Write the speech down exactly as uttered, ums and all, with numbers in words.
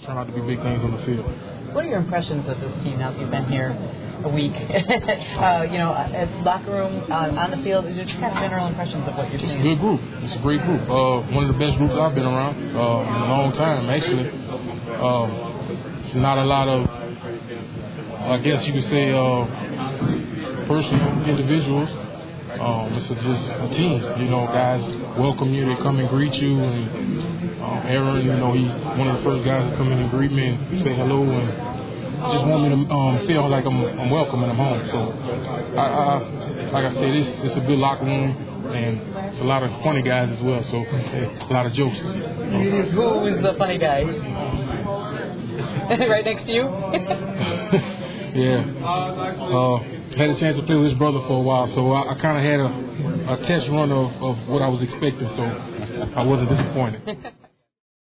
turn out to be big things on the field. What are your impressions of this team now that you've been here a week? uh, you know, at locker room, uh, on the field, just kind of general impressions of what you're seeing. It's a good group. It's a great group. Uh, one of the best groups I've been around uh, in a long time, actually. Um, it's not a lot of, I guess you could say, uh, personal individuals. Um, this is just a team. You know, guys welcome you. They come and greet you. And um, Aaron, you know, he's one of the first guys to come in and greet me and say hello and just want me to um, feel like I'm, I'm welcome and I'm home. So, I, I, like I said, it's, it's a good locker room and it's a lot of funny guys as well. So, a lot of jokes. Who is the funny guy? Right next to you? Yeah. Uh, had a chance to play with his brother for a while, so I, I kind of had a, a test run of, of what I was expecting, so I wasn't disappointed.